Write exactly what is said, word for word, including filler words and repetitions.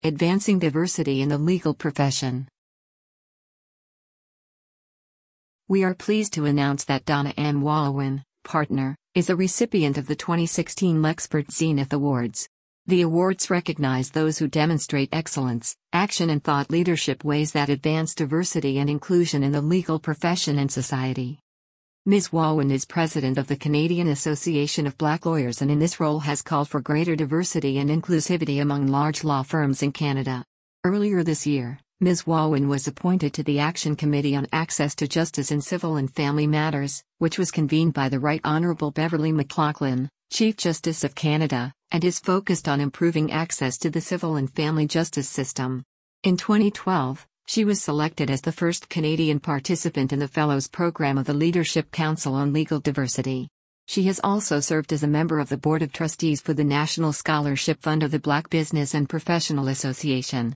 Advancing Diversity in the Legal Profession. We are pleased to announce that Donna M. Wallowin, partner, is a recipient of the twenty sixteen Lexpert Zenith Awards. The awards recognize those who demonstrate excellence, action and thought leadership ways that advance diversity and inclusion in the legal profession and society. Miz Wallowin is president of the Canadian Association of Black Lawyers and in this role has called for greater diversity and inclusivity among large law firms in Canada. Earlier this year, Miz Wallowin was appointed to the Action Committee on Access to Justice in Civil and Family Matters, which was convened by the Right Honourable Beverley McLachlin, Chief Justice of Canada, and is focused on improving access to the civil and family justice system. In twenty twelve, she was selected as the first Canadian participant in the Fellows Program of the Leadership Council on Legal Diversity. She has also served as a member of the Board of Trustees for the National Scholarship Fund of the Black Business and Professional Association.